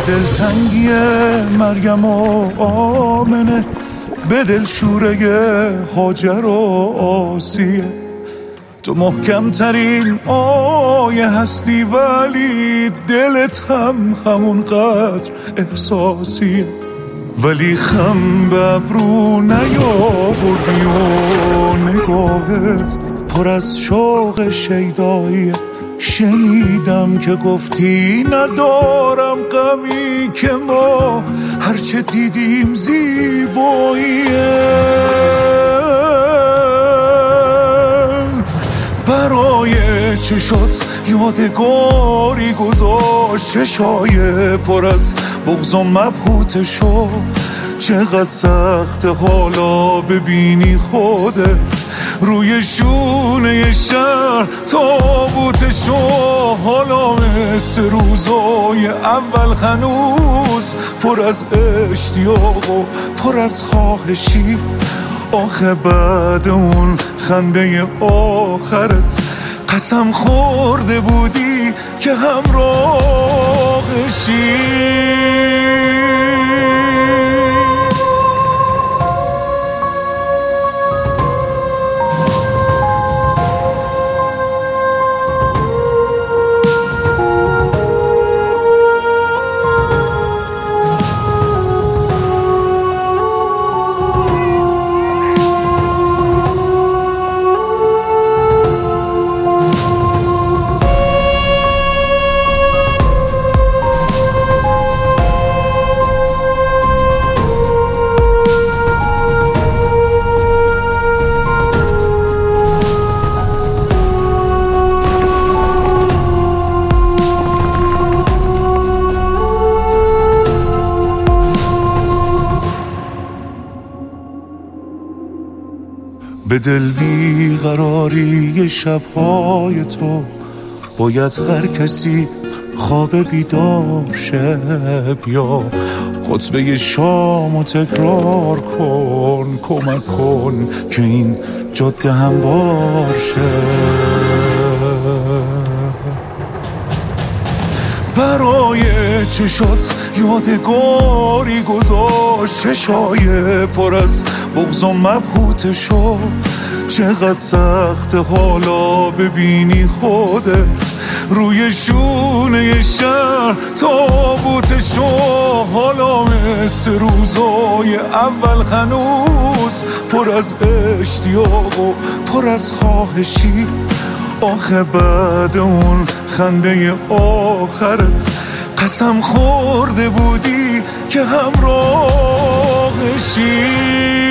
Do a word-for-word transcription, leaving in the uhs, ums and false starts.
دلتنگی مریم و آمنه، به دل شوره هاجر و آسیه. تو محکم ترین آیه هستی ولی دلت هم همون قدر احساسیه. ولی خم به ابرو نیاوردی و نگاهت پر از شوق شیداییه. شنیدم که گفتی ندارم غمی که ما هرچه دیدیم زیباییه. برای چشات یادگاری گذاشت، چشای پر از بغض و مبهوتشو. چقدر سخت حالا ببینی خودت روی شونه شهر تابوتشو. حالا مثل روزای اول هنوز پر از اشتیاق و پر از خواهشی. آخه بعد اون خنده آخرت قسم خورده بودی که همراهشی. به دل بیقراری شبهای تو باید هر کسی خواب بیدار شه. یا خطبه شامو تکرار کن، کمک کن که این جاده هموار شه. برای چشات یادگاری گذاشت، چشای پر از بغض و مبهوتشو. چقدر سخت حالا ببینی خودت روی شونه شهر تابوتشو. حالا مثل روزای اول هنوز پر از اشتیاق و پر از خواهشی. آخه بعد اون خنده آخرت قسم خورده بودی که همراهشی.